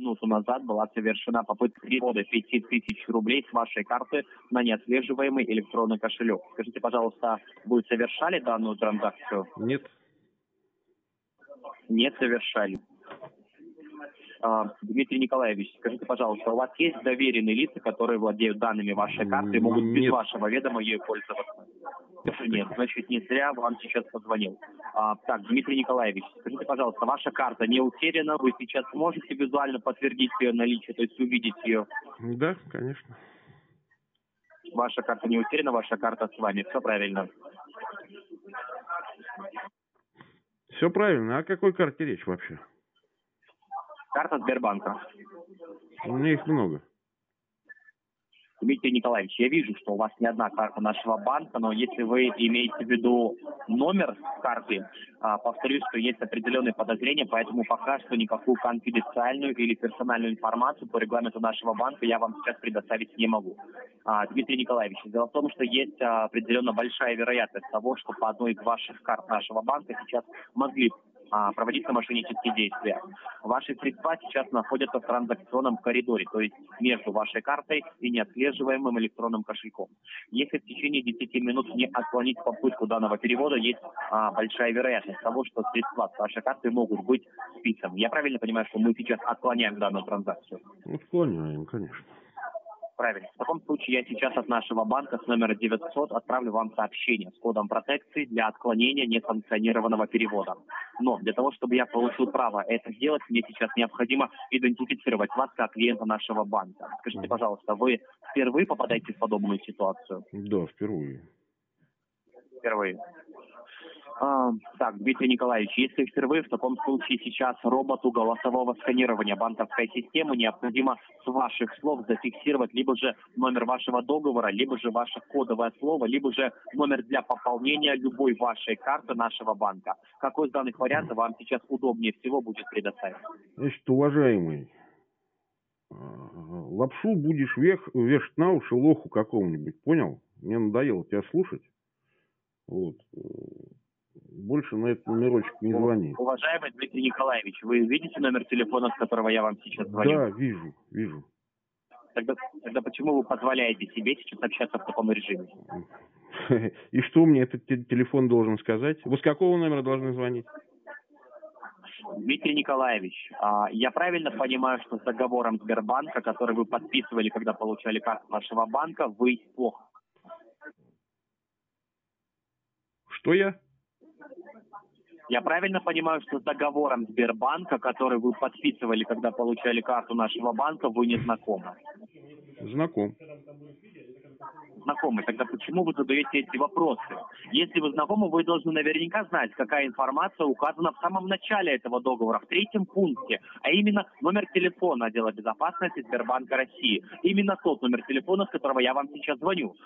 минуту назад была совершена попытка перевода 5000 рублей с вашей карты на неотслеживаемый электронный кошелек. Скажите, пожалуйста, вы совершали данную транзакцию? Нет. Не совершали. Дмитрий Николаевич, скажите, пожалуйста, у вас есть доверенные лица, которые владеют данными вашей карты и могут без вашего ведома ею пользоваться? Нет, значит, не зря вам сейчас позвонил. Так, Дмитрий Николаевич, скажите, пожалуйста, ваша карта не утеряна, вы сейчас можете визуально подтвердить ее наличие, то есть увидеть ее? Да, конечно. Ваша карта не утеряна, ваша карта с вами, все правильно. Все правильно. О какой карте речь вообще? Карта Сбербанка. У меня их много. Дмитрий Николаевич, я вижу, что у вас не одна карта нашего банка, но если вы имеете в виду номер карты, повторюсь, что есть определенные подозрения, поэтому пока что никакую конфиденциальную или персональную информацию по регламенту нашего банка я вам сейчас предоставить не могу. Дмитрий Николаевич, дело в том, что есть определенно большая вероятность того, что по одной из ваших карт нашего банка сейчас могли проводиться мошеннические действия. Ваши средства сейчас находятся в транзакционном коридоре, то есть между вашей картой и неотслеживаемым электронным кошельком. Если в течение 10 минут не отклонить попытку данного перевода, есть большая вероятность того, что средства с вашей карты могут быть списаны. Я правильно понимаю, что мы сейчас отклоняем данную транзакцию? Отклоняем, конечно. Правильно. В таком случае я сейчас от нашего банка с номера 900 отправлю вам сообщение с кодом протекции для отклонения несанкционированного перевода. Но для того, чтобы я получил право это сделать, мне сейчас необходимо идентифицировать вас как клиента нашего банка. Скажите, пожалуйста, вы впервые попадаете в подобную ситуацию? Да, впервые. Впервые. Так, Дмитрий Николаевич, если впервые, в таком случае сейчас роботу голосового сканирования банковской системы необходимо с ваших слов зафиксировать либо же номер вашего договора, либо же ваше кодовое слово, либо же номер для пополнения любой вашей карты нашего банка. Какой из данных вариантов вам сейчас удобнее всего будет предоставить? Значит, уважаемый, лапшу будешь вешать на уши лоху какому-нибудь, понял? Мне надоело тебя слушать. Вот. Больше на этот номерочек не звони. Уважаемый Дмитрий Николаевич, вы видите номер телефона, с которого я вам сейчас звоню? Да, вижу. Тогда почему вы позволяете себе сейчас общаться в таком режиме? И что мне этот телефон должен сказать? Вы с какого номера должны звонить? Дмитрий Николаевич, я правильно понимаю, что с договором Сбербанка, который вы подписывали, когда получали карту нашего банка, вы плохо? Что я? Я правильно понимаю, что с договором Сбербанка, который вы подписывали, когда получали карту нашего банка, вы не знакомы? Знаком. Знакомы. Тогда почему вы задаете эти вопросы? Если вы знакомы, вы должны наверняка знать, какая информация указана в самом начале этого договора, в 3-м пункте, а именно номер телефона отдела безопасности Сбербанка России. Именно тот номер телефона, с которого я вам сейчас звоню.